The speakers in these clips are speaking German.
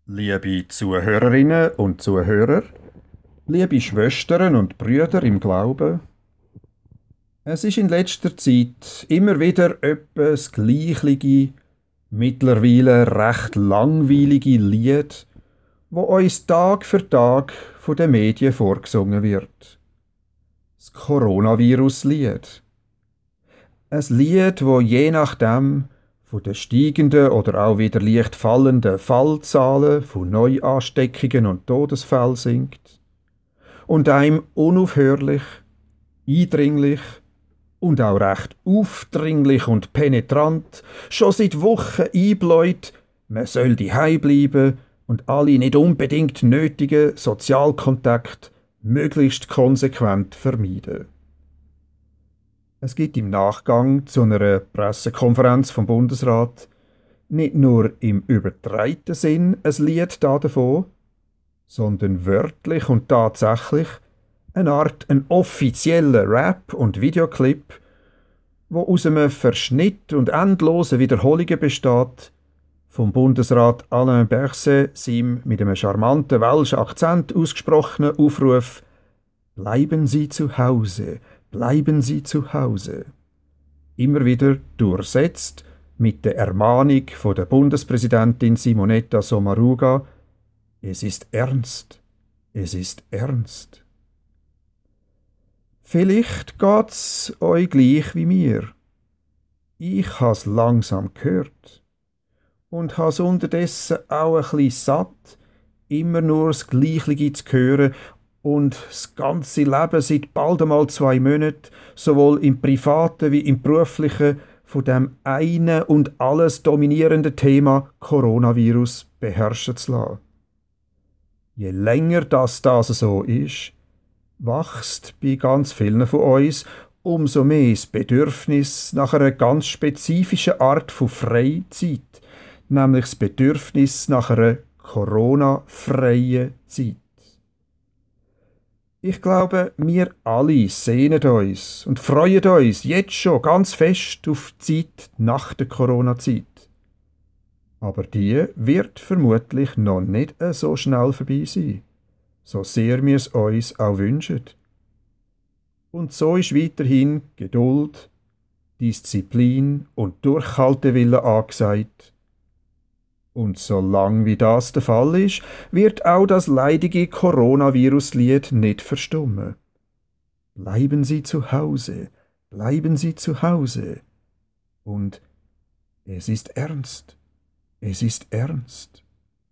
Liebe Zuhörerinnen und Zuhörer, liebe Schwestern und Brüder im Glauben, es ist in letzter Zeit immer wieder etwas gleichlige, mittlerweile recht langweilige Lied, wo uns Tag für Tag von den Medien vorgesungen wird. Das Coronavirus-Lied. Ein Lied, wo je nachdem von den steigenden oder auch wieder leicht fallenden Fallzahlen von Neuansteckungen und Todesfällen singt und einem unaufhörlich, eindringlich und auch recht aufdringlich und penetrant schon seit Wochen einbläut, man soll daheim bleiben und alle nicht unbedingt nötigen Sozialkontakte möglichst konsequent vermeiden. Es gibt im Nachgang zu einer Pressekonferenz vom Bundesrat nicht nur im übertreiten Sinn ein Lied davon, sondern wörtlich und tatsächlich ein offizieller Rap- und Videoclip, wo aus einem Verschnitt und endlosen Wiederholungen besteht, vom Bundesrat Alain Berset seinem mit einem charmanten welschen Akzent ausgesprochenen Aufruf »Bleiben Sie zu Hause, bleiben Sie zu Hause«. Immer wieder durchsetzt mit der Ermahnung von der Bundespräsidentin Simonetta Sommaruga »Es ist ernst, es ist ernst«. Vielleicht geht's euch gleich wie mir. Ich has langsam gehört und has unterdessen auch ein bisschen satt, immer nur das Gleiche zu hören und das ganze Leben seit bald einmal 2 Monaten, sowohl im privaten wie im beruflichen, von dem einen und alles dominierenden Thema Coronavirus beherrschen zu lassen. Je länger das so ist, wächst bei ganz vielen von uns umso mehr das Bedürfnis nach einer ganz spezifischen Art von Freizeit, nämlich das Bedürfnis nach einer Corona-freien Zeit. Ich glaube, wir alle sehnen uns und freuen uns jetzt schon ganz fest auf die Zeit nach der Corona-Zeit. Aber die wird vermutlich noch nicht so schnell vorbei sein, so sehr wir es uns auch wünschen. Und so ist weiterhin Geduld, Disziplin und Durchhaltewille angesagt. Und solange wie das der Fall ist, wird auch das leidige Coronavirus-Lied nicht verstummen. Bleiben Sie zu Hause, bleiben Sie zu Hause. Und es ist ernst, es ist ernst.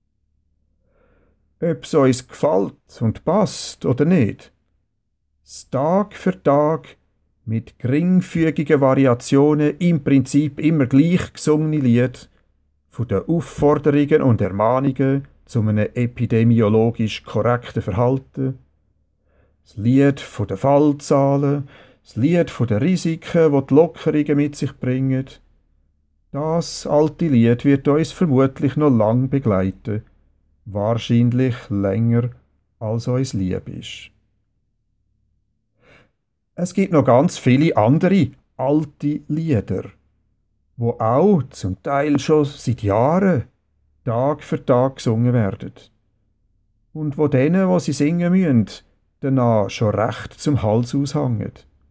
Ob es uns gefällt und passt oder nicht, das Tag für Tag mit geringfügigen Variationen im Prinzip immer gleich gesungene Lied von den Aufforderungen und Ermahnungen zu einem epidemiologisch korrekten Verhalten, das Lied von den Fallzahlen, das Lied von den Risiken, die die Lockerungen mit sich bringen. Das alte Lied wird uns vermutlich noch lang begleiten, wahrscheinlich länger, als uns lieb ist. Es gibt noch ganz viele andere alte Lieder, wo auch zum Teil schon seit Jahren Tag für Tag gesungen werden. Und wo denen, wo sie singen müssen, danach schon recht zum Hals aushängen.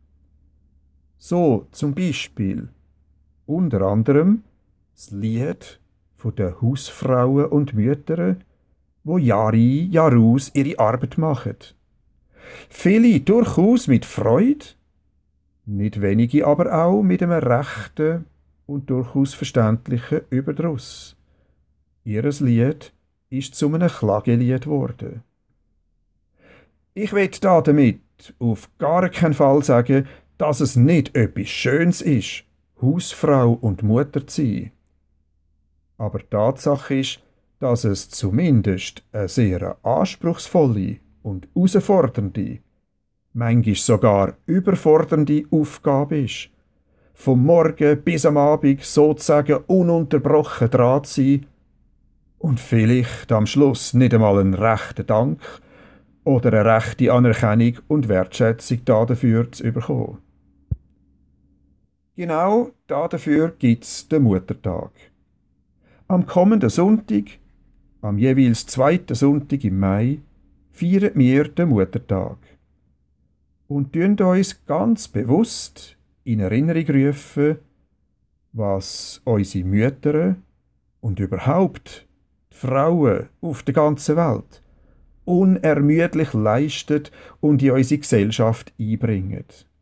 So zum Beispiel unter anderem das Lied von den Hausfrauen und Müttern, wo Jahr ein, Jahr aus ihre Arbeit machen. Viele durchaus mit Freude, nicht wenige aber auch mit einem rechten und durchaus verständlichen Überdruss. Ihres Lied ist zu einem Klagelied geworden. Ich will damit auf gar keinen Fall sagen, dass es nicht etwas Schönes ist, Hausfrau und Mutter zu sein. Aber Tatsache ist, dass es zumindest eine sehr anspruchsvolle und herausfordernde, manchmal sogar überfordernde Aufgabe ist, vom Morgen bis am Abend sozusagen ununterbrochen dran zu sein und vielleicht am Schluss nicht einmal einen rechten Dank oder eine rechte Anerkennung und Wertschätzung dafür zu bekommen. Genau dafür gibt es den Muttertag. Am kommenden Sonntag, Am jeweils zweiten Sonntag im Mai feiern wir den Muttertag und tun uns ganz bewusst in Erinnerung rufen, was unsere Mütter und überhaupt die Frauen auf der ganzen Welt unermüdlich leisten und in unsere Gesellschaft einbringen.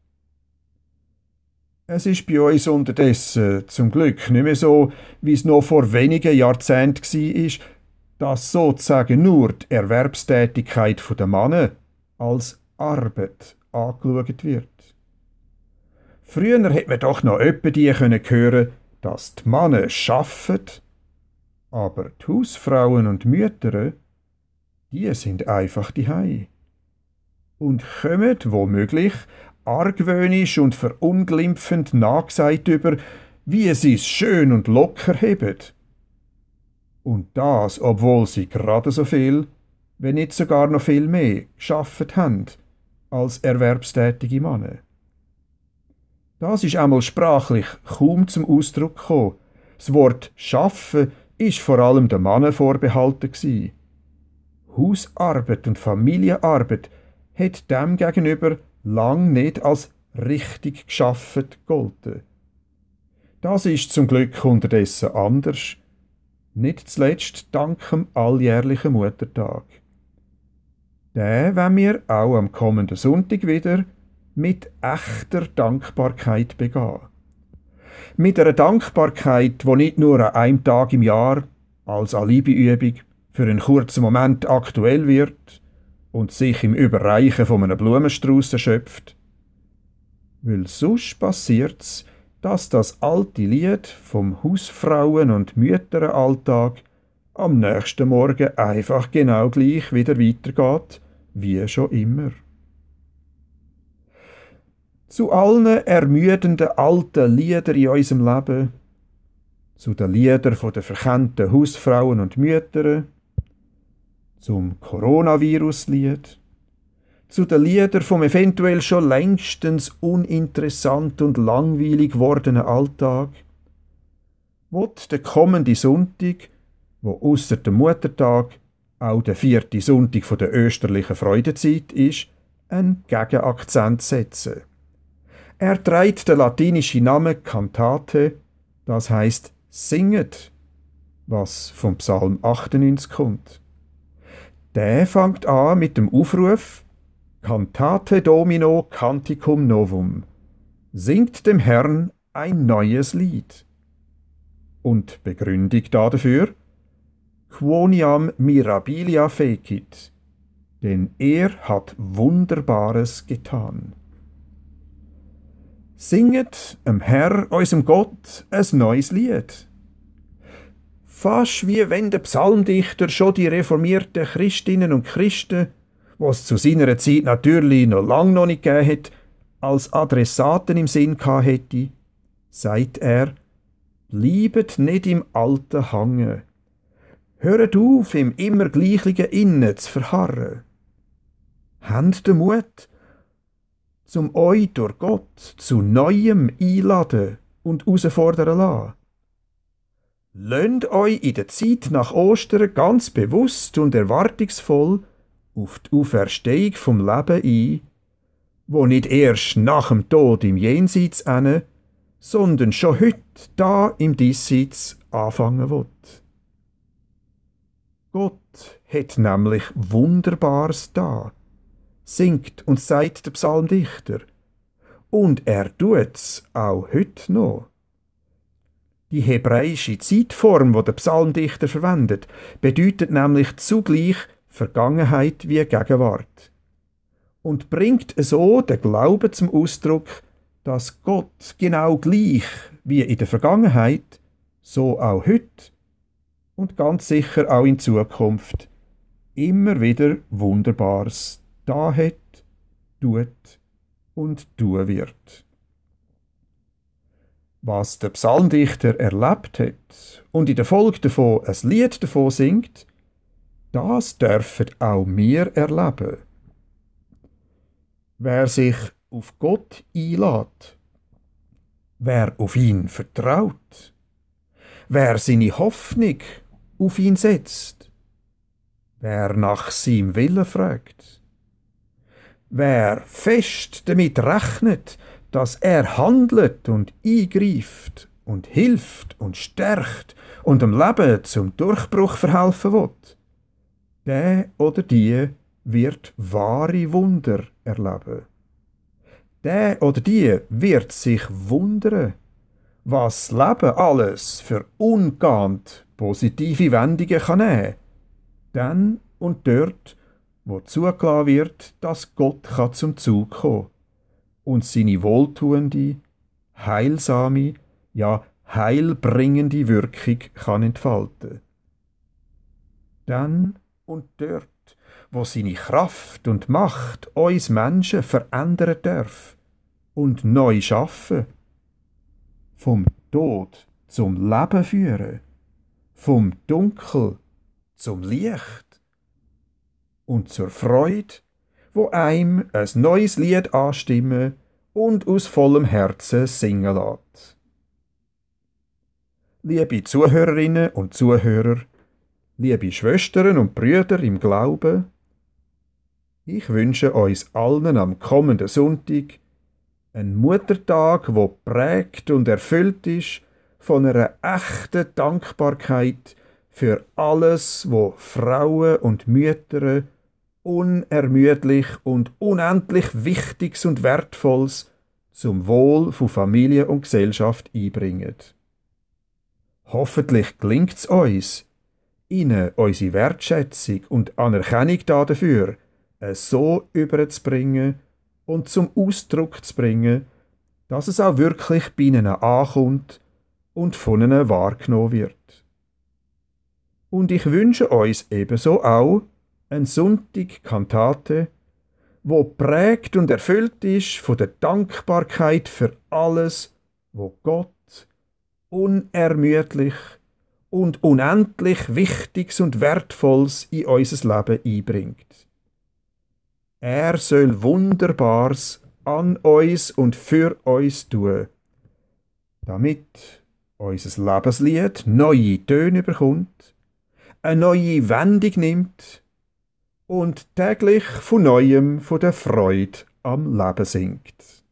Es ist bei uns unterdessen zum Glück nicht mehr so, wie es noch vor wenigen Jahrzehnten war, dass sozusagen nur die Erwerbstätigkeit der Männer als Arbeit angeschaut wird. Früher hat man doch noch öppe die hören, dass die Männer arbeiten, aber die Hausfrauen und Mütter, die sind einfach daheim und kommen womöglich argwöhnisch und verunglimpfend nachgesagt über, wie sie es schön und locker haben. Und das, obwohl sie gerade so viel, wenn nicht sogar noch viel mehr, geschafft haben als erwerbstätige Männer. Das ist einmal sprachlich kaum zum Ausdruck gekommen. Das Wort «schaffen» ist vor allem den Männern vorbehalten gsi. Hausarbeit und Familienarbeit hat dem gegenüber lang nicht als richtig geschafft gegolten. Das ist zum Glück unterdessen anders. Nicht zuletzt dank dem alljährlichen Muttertag. Den wollen wir auch am kommenden Sonntag wieder mit echter Dankbarkeit begehen. Mit einer Dankbarkeit, die nicht nur an einem Tag im Jahr als Alibiübung für einen kurzen Moment aktuell wird und sich im Überreichen von einem Blumenstrauß erschöpft. Weil sonst passiert's, dass das alte Lied vom Hausfrauen- und Mütteralltag am nächsten Morgen einfach genau gleich wieder weitergeht, wie schon immer. Zu allen ermüdenden alten Liedern in unserem Leben, zu den Liedern der verkannten Hausfrauen und Mütter, zum Coronavirus-Lied, zu den Liedern vom eventuell schon längstens uninteressant und langweilig gewordenen Alltag, wird der kommende Sonntag, wo ausser dem Muttertag auch der 4. Sonntag der österlichen Freudezeit ist, einen Gegenakzent setzen. Er trägt den latinischen Namen Cantate, das heißt singet, was vom Psalm 98 kommt. Der fängt an mit dem Aufruf Cantate Domino Canticum Novum. Singt dem Herrn ein neues Lied. Und Begründung dafür Quoniam mirabilia fecit, denn er hat Wunderbares getan. Singet dem Herr, unserem Gott, ein neues Lied. Fast wie wenn der Psalmdichter schon die reformierten Christinnen und Christen, was zu seiner Zeit natürlich noch lange noch nicht gegeben hat, als Adressaten im Sinn gehabt hätte, sagt er, bleibet nicht im alten Hange. Hört auf, im immer Gleichlichen Innen zu verharren. Habt den Mut, zum euch durch Gott zu Neuem einladen und herausfordern lassen. Lasst euch in der Zeit nach Ostern ganz bewusst und erwartungsvoll auf die Auferstehung vom Leben ein, wo nicht erst nach dem Tod im Jenseits ende, sondern schon heute da im Diesseits anfangen wird. Gott hat nämlich Wunderbares da, singt und sagt der Psalmdichter. Und er tut's auch heute noch. Die hebräische Zeitform, die der Psalmdichter verwendet, bedeutet nämlich zugleich Vergangenheit wie Gegenwart. Und bringt so den Glauben zum Ausdruck, dass Gott genau gleich wie in der Vergangenheit, so auch heute und ganz sicher auch in Zukunft immer wieder Wunderbares da hat, tut und tun wird. Was der Psalmdichter erlebt hat und in der Folge davon ein Lied davon singt, das dürfen auch wir erleben. Wer sich auf Gott einlädt, wer auf ihn vertraut, wer seine Hoffnung auf ihn setzt wer nach seinem Willen fragt, wer fest damit rechnet, dass er handelt und eingreift und hilft und stärkt und dem Leben zum Durchbruch verhelfen will, der oder die wird wahre Wunder erleben. Der oder die wird sich wundern, was das Leben alles für ungeahnt positive Wendungen kann nehmen. Dann und dort, wo zugelassen wird, dass Gott kann zum Zug kommen und seine wohltuende, heilsame, ja heilbringende Wirkung kann entfalten. Dann und dort, wo seine Kraft und Macht uns Menschen verändern darf und neu schaffen, vom Tod zum Leben führen, vom Dunkel zum Licht und zur Freude, wo einem ein neues Lied anstimmen und aus vollem Herzen singen lässt. Liebe Zuhörerinnen und Zuhörer, liebe Schwestern und Brüder im Glauben, ich wünsche uns allen am kommenden Sonntag einen Muttertag, wo prägt und erfüllt ist von einer echten Dankbarkeit für alles, wo Frauen und Mütter unermüdlich und unendlich Wichtiges und Wertvolles zum Wohl von Familie und Gesellschaft einbringen. Hoffentlich gelingt es uns, ihnen unsere Wertschätzung und Anerkennung dafür so überzubringen und zum Ausdruck zu bringen, dass es auch wirklich bei ihnen ankommt und von ihnen wahrgenommen wird. Und ich wünsche uns ebenso auch eine Sonntag-Kantate, wo prägt und erfüllt ist von der Dankbarkeit für alles, wo Gott unermüdlich und unendlich Wichtiges und Wertvolles in unser Leben einbringt. Er soll Wunderbares an uns und für uns tun, damit unser Lebenslied neue Töne bekommt, eine neue Wendung nimmt und täglich von Neuem von der Freude am Leben singt.